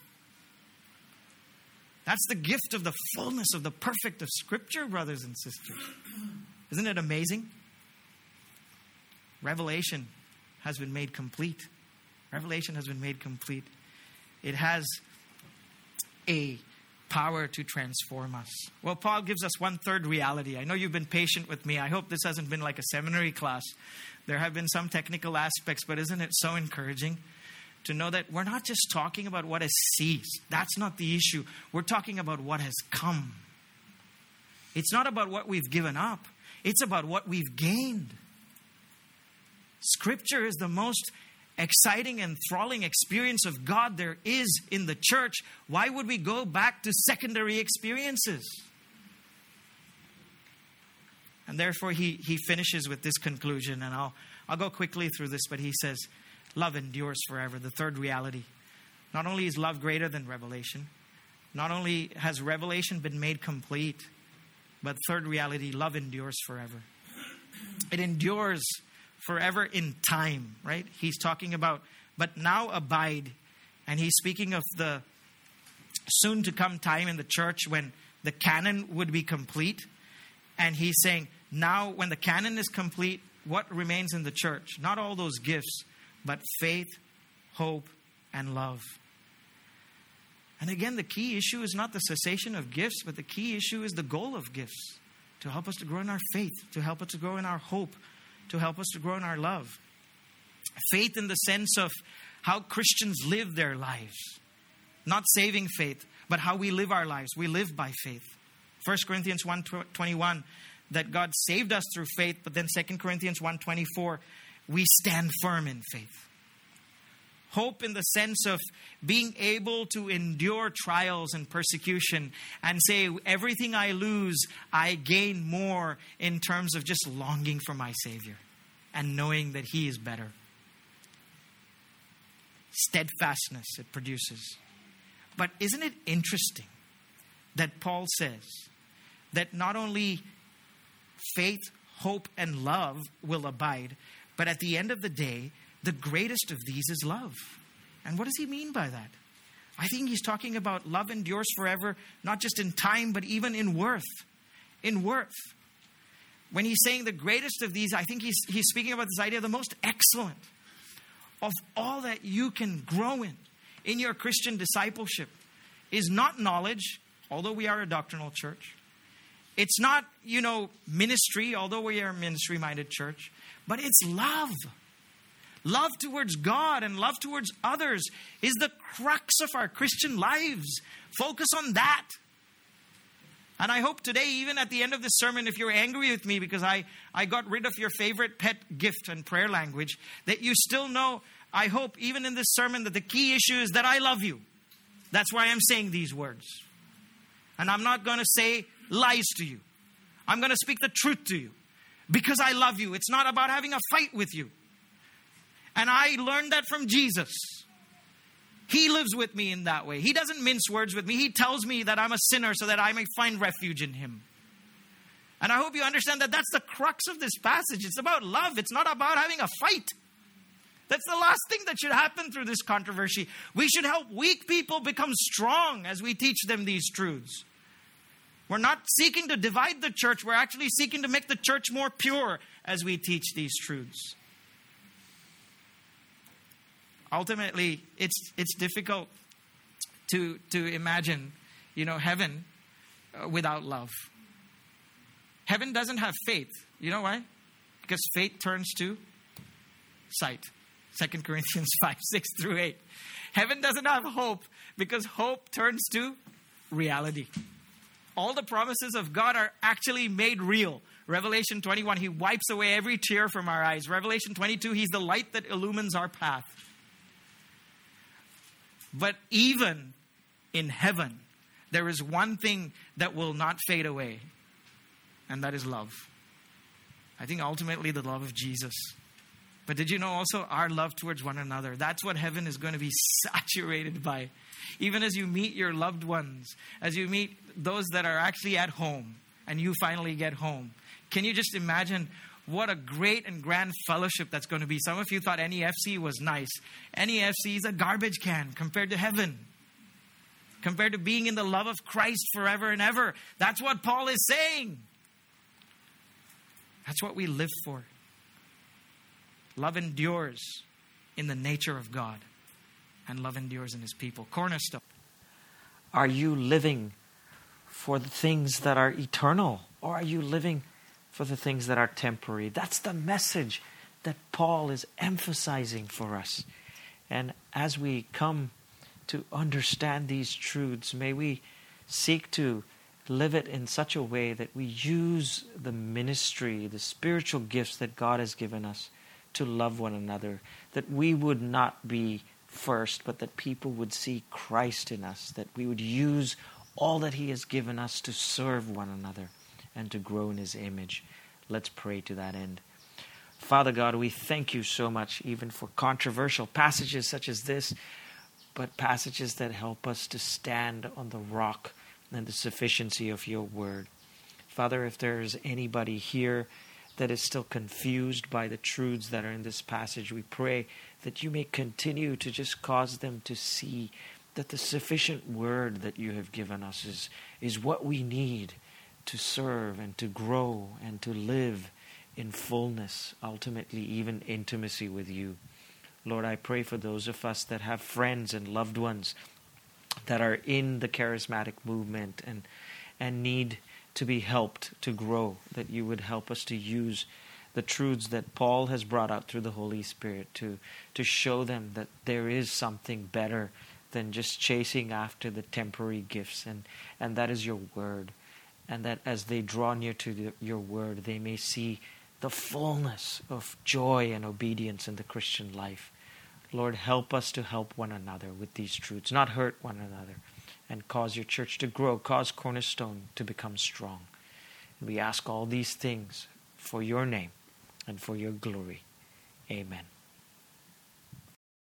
That's the gift of the fullness of the perfect of Scripture, brothers and sisters. Isn't it amazing? Revelation has been made complete. Revelation has been made complete. It has a power to transform us. Well, Paul gives us one third reality. I know you've been patient with me. I hope this hasn't been like a seminary class. There have been some technical aspects, but isn't it so encouraging to know that we're not just talking about what has ceased. That's not the issue. We're talking about what has come. It's not about what we've given up. It's about what we've gained. Scripture is the most exciting and enthralling experience of God there is in the church. Why would we go back to secondary experiences? And therefore, he, he finishes with this conclusion. And I'll, I'll go quickly through this, but he says, love endures forever. The third reality. Not only is love greater than revelation, not only has revelation been made complete, but third reality, love endures forever. It endures forever in time, right? He's talking about, but now abide. And he's speaking of the soon to come time in the church when the canon would be complete. And he's saying, now when the canon is complete, what remains in the church? Not all those gifts, but faith, hope, and love. And again, the key issue is not the cessation of gifts, but the key issue is the goal of gifts. To help us to grow in our faith, to help us to grow in our hope, to help us to grow in our love. Faith in the sense of how Christians live their lives. Not saving faith, but how we live our lives. We live by faith. First Corinthians one twenty-one, that God saved us through faith, but then Second Corinthians one twenty-four, we stand firm in faith. Hope in the sense of being able to endure trials and persecution and say, everything I lose, I gain more, in terms of just longing for my Savior and knowing that He is better. Steadfastness it produces. But isn't it interesting that Paul says that not only faith, hope, and love will abide, but at the end of the day, the greatest of these is love. And what does he mean by that? I think he's talking about love endures forever, not just in time, but even in worth. In worth. When he's saying the greatest of these, I think he's, he's speaking about this idea of the most excellent of all that you can grow in, in your Christian discipleship, is not knowledge, although we are a doctrinal church. It's not, you know, ministry, although we are a ministry-minded church, but it's love. Love towards God and love towards others is the crux of our Christian lives. Focus on that. And I hope today, even at the end of this sermon, if you're angry with me because I, I got rid of your favorite pet gift and prayer language, that you still know, I hope, even in this sermon, that the key issue is that I love you. That's why I'm saying these words. And I'm not going to say lies to you. I'm going to speak the truth to you because I love you. It's not about having a fight with you. And I learned that from Jesus. He lives with me in that way. He doesn't mince words with me. He tells me that I'm a sinner so that I may find refuge in Him. And I hope you understand that that's the crux of this passage. It's about love. It's not about having a fight. That's the last thing that should happen through this controversy. We should help weak people become strong as we teach them these truths. We're not seeking to divide the church. We're actually seeking to make the church more pure as we teach these truths. Ultimately, it's it's difficult to to imagine, you know, heaven uh, without love. Heaven doesn't have faith. You know why? Because faith turns to sight. Second Corinthians five, six through eight. Heaven doesn't have hope because hope turns to reality. All the promises of God are actually made real. Revelation twenty-one, He wipes away every tear from our eyes. Revelation twenty-two, He's the light that illumines our path. But even in heaven, there is one thing that will not fade away, and that is love. I think ultimately the love of Jesus. But did you know also our love towards one another? That's what heaven is going to be saturated by. Even as you meet your loved ones, as you meet those that are actually at home, and you finally get home. Can you just imagine what a great and grand fellowship that's going to be? Some of you thought N E F C was nice. N E F C is a garbage can compared to heaven. Compared to being in the love of Christ forever and ever. That's what Paul is saying. That's what we live for. Love endures in the nature of God. And love endures in His people. Cornerstone. Are you living for the things that are eternal? Or are you living for the things that are temporary? That's the message that Paul is emphasizing for us. And as we come to understand these truths, may we seek to live it in such a way that we use the ministry, the spiritual gifts that God has given us to love one another. That we would not be first, but that people would see Christ in us. That we would use all that He has given us to serve one another and to grow in His image. Let's pray to that end. Father God, we thank you so much even for controversial passages such as this, but passages that help us to stand on the rock and the sufficiency of your word. Father, if there is anybody here that is still confused by the truths that are in this passage, we pray that you may continue to just cause them to see that the sufficient word that you have given us is, is what we need to serve and to grow and to live in fullness, ultimately even intimacy with you. Lord, I pray for those of us that have friends and loved ones that are in the charismatic movement and and need to be helped to grow, that you would help us to use the truths that Paul has brought out through the Holy Spirit to, to show them that there is something better than just chasing after the temporary gifts, and, and that is your word. And that as they draw near to the, your word, they may see the fullness of joy and obedience in the Christian life. Lord, help us to help one another with these truths, not hurt one another, and cause your church to grow, cause Cornerstone to become strong. And we ask all these things for your name and for your glory. Amen.